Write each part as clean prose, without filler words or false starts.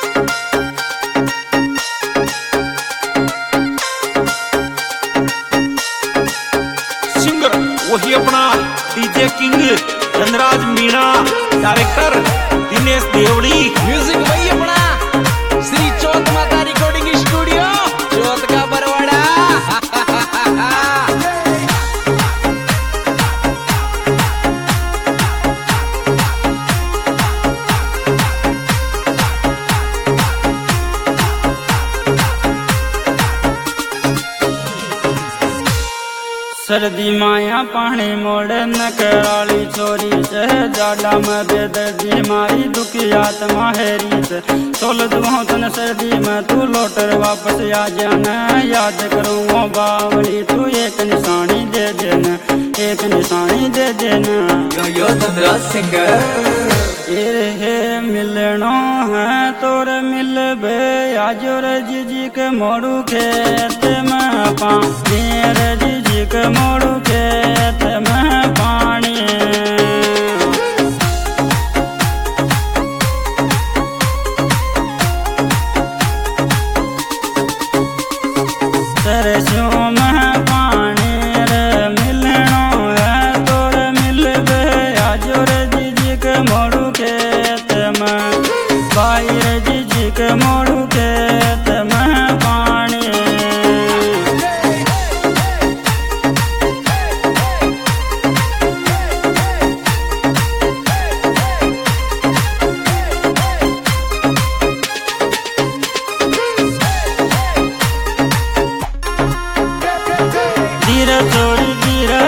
वही अपना DJ king Dhanraj Meena, director Dinesh Devdi, music वही अपना श्री चौथ माता रिकॉर्डिंग स्टूडियो चौथ का बरवाड़ा। सर्दी माया पानी मोड़ न कराली चोरी से जाडा में बेदर्दी मारी दुखी आत्मा हेरी से सोल दुआओं तन सर्दी में तू लौटर वापस आ जाना, याद करूँ बावली तू एक निशानी दे देना, एक निशानी दे देना। यो धनराज सिंगर हे मिलनो है तोर मिलबे आजोर जीजी के मोड़ू खेत में पानी, रे जीजी के मोड़ू खेत में पानी। सरसों में पानी रे मिलनो है तोर मिलबे आजोर जीजी के मोड़ू खेत में, भाई रे जीजी के मोड़ू खेत में पानी। धीरे चोरी धीरे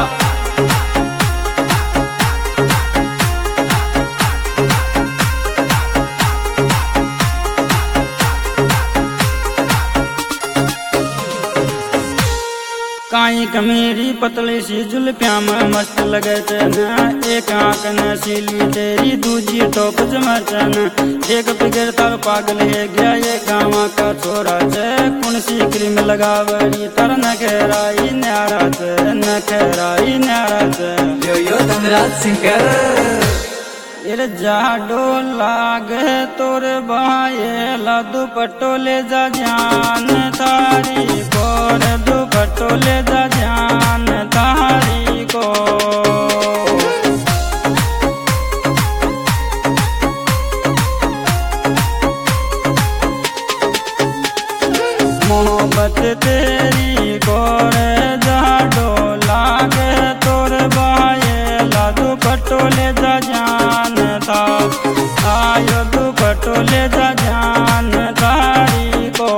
काई कमेरी पतली सी जुल्फिया में मस्त लगे न, एक आंख नशीली तेरी दूजी टोप जमरचन, एक फिगर तर पागल है गया ये गाँव का छोरा छे, कौन सी क्रीम लगावड़ी तर नखराई न्यारा छे, नखराई न्यारा छे। यो धनराज सिंगर जाडो लागे तोर बाये ला दुपट्टो ले जा जान तारी कोर, दुपट्टो ले जा जान तारी को। मोहब्बत तेरी कोर जाडो लागे तोर बाये ला दुपट्टो ले जा जान था, आयो दुपट्टो ले जा जान तारी को।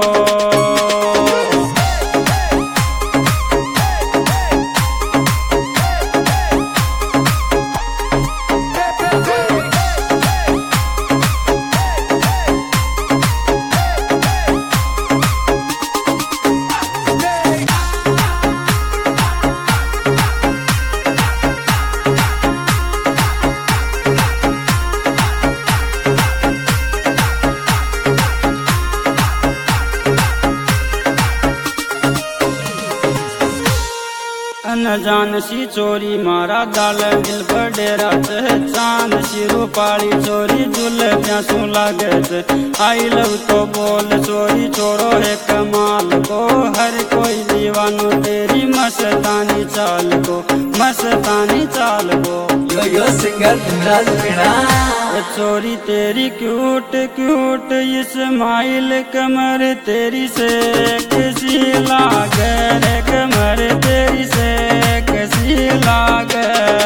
न जान सी चोरी मारा दाल दिल पर डेरा छे, चांद सी रूपाली चोरी जुल्फिया सू लागे छे, आई लव तो बोल चोरी छोरो है कमाल को, हर कोई दीवानो तेरी मस्तानी चाल को, मस्तानी चाल को। यो सिंगर धनराज मीणा चोरी तेरी क्यूट क्यूट इस्माइल कमर तेरी से किसी लागे रे, कमर तेरी से किसी लागे।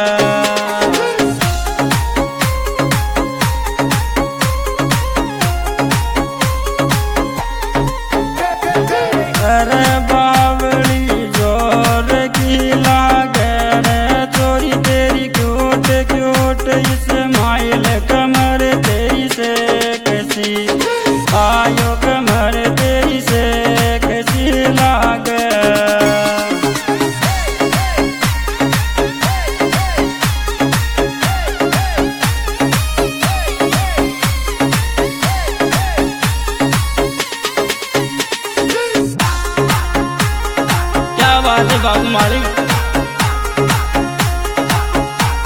अरे बावली जोर की लागे रे चोरी तेरी क्यूट क्यूट इस्माइल कमर तेरी से कैसी, आयो कमर तेरी से कैसी लागे। क्या बात है बाबू मालिक,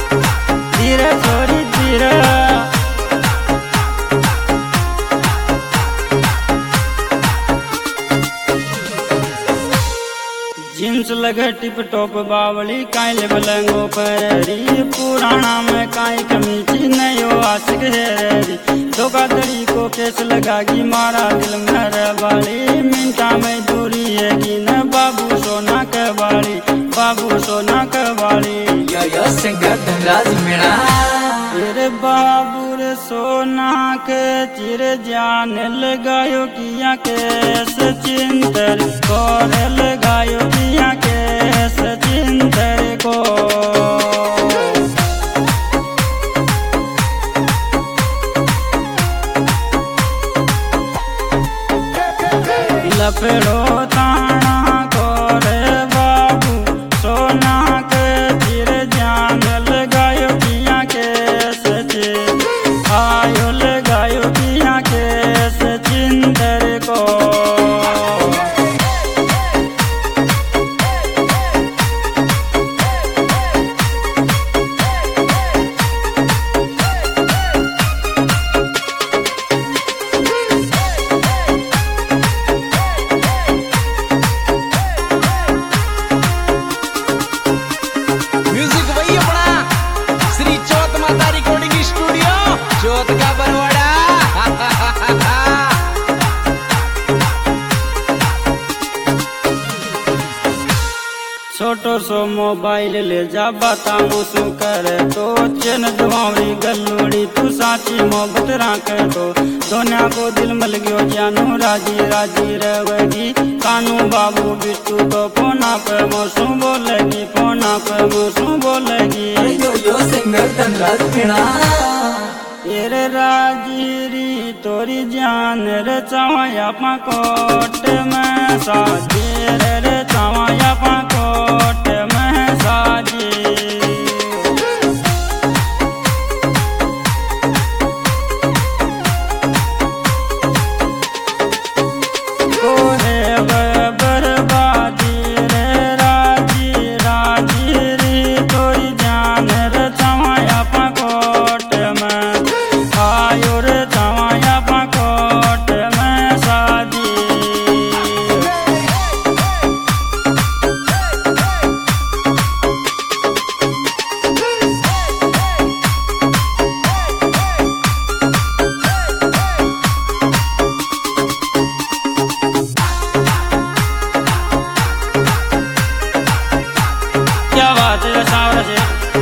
धीरे चोरी धीरे जींस लगे टिप टॉप बावली काइल बलंगो पररी पुराना में काई कमीची नयो आशिक है धोखाधड़ी को केस लगागी मारा दिल मेरे बाली मिनटा में दूरी है कि न बाबू सोना के बाली बाबू सोना के बाली यो सिंगर धनराज मीणा तेरे बाबू रे सोना के चिर जान लगायो किया के सचिंतर कोर लगायो किया के सचिंतर को लफड़ो ताना कोरे बाबू सोना के चिर जान लगायो किया के सचिन आयो लगायो किया के सचिंदर को म्यूजिक वही अपना श्री चौथ माता रिकॉर्डिंग स्टूडियो चौथ का बरवाड़ा छोटो सो मोबाइल ले जा बता मुसु करे तो चेन दुआवरी गल्लूड़ी तू साची मोहब्बत राखे तो दोनिया को दिल मिल गयो जानू राजी राजी रहेगी कानू बाबू बिट्टू तो फोना पे मोसू बोलेगी फोना पे मोसू बोलेगी यो सिंगर धनराज मीणा तेरे राजीरी तोरी जान रे चावाया कोट में साजी रे चावाया कोट में साजी कोहे बर्बादी रे राजी राजीरी तोरी जान रे चावाया कोट में आयो रे चावाया कोट में साजी क्या बात है सावरा से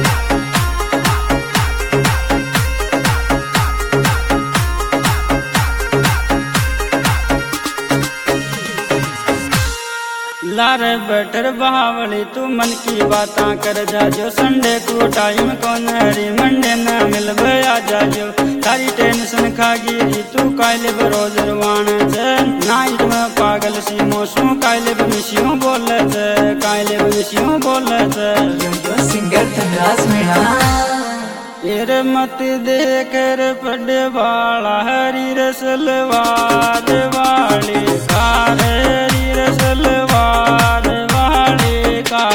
लारे बैठर बहावली तू मन की बाता कर जा जो संडे को टाइम को नरी मंडे न मिलबे आ जा जो सारी टेंशन खागी तू काइले रोज रवान छे नाइट में पागल सी मोसू काइले मिसियो बोले छे काइले मिसियो बोले छे यो सिंगर धनराज मीणा तेरे मत देकर पड़े वाला हरी रसलवार वाली हरी रसलवार वाली का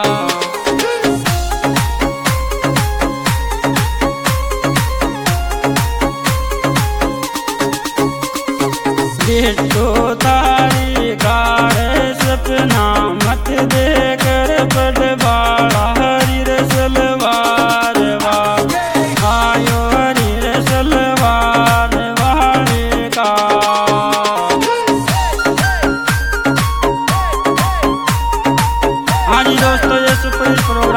बिट्टू तारी कार सपना मत देकर पड़े वाला हरी रसलवार आयो हरी रसलवार वाली का हाँ जी दोस्तों ये सुपर हिट प्रोग्राम